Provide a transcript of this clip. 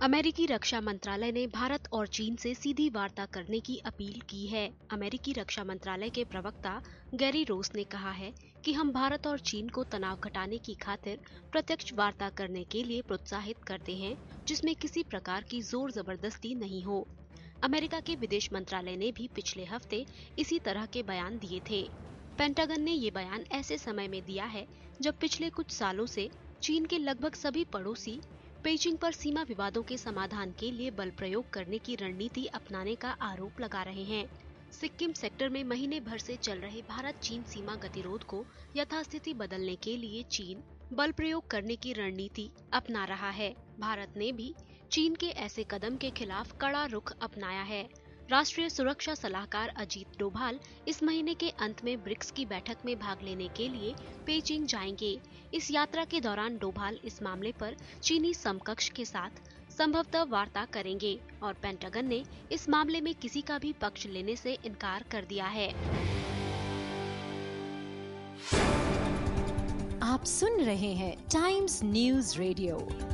अमेरिकी रक्षा मंत्रालय ने भारत और चीन से सीधी वार्ता करने की अपील की है। अमेरिकी रक्षा मंत्रालय के प्रवक्ता गैरी रोस ने कहा है कि हम भारत और चीन को तनाव घटाने की खातिर प्रत्यक्ष वार्ता करने के लिए प्रोत्साहित करते हैं, जिसमें किसी प्रकार की जोर जबरदस्ती नहीं हो। अमेरिका के विदेश मंत्रालय ने भी पिछले हफ्ते इसी तरह के बयान दिए थे। पेंटागन ने ये बयान ऐसे समय में दिया है जब पिछले कुछ सालों से चीन के लगभग सभी पड़ोसी पेइचिंग पर सीमा विवादों के समाधान के लिए बल प्रयोग करने की रणनीति अपनाने का आरोप लगा रहे हैं। सिक्किम सेक्टर में महीने भर से चल रहे भारत चीन सीमा गतिरोध को यथास्थिति बदलने के लिए चीन बल प्रयोग करने की रणनीति अपना रहा है। भारत ने भी चीन के ऐसे कदम के खिलाफ कड़ा रुख अपनाया है। राष्ट्रीय सुरक्षा सलाहकार अजीत डोभाल इस महीने के अंत में ब्रिक्स की बैठक में भाग लेने के लिए पेइचिंग जाएंगे। इस यात्रा के दौरान डोभाल इस मामले पर चीनी समकक्ष के साथ संभवतः वार्ता करेंगे और पेंटागन ने इस मामले में किसी का भी पक्ष लेने से इनकार कर दिया है। आप सुन रहे हैं टाइम्स न्यूज़ रेडियो।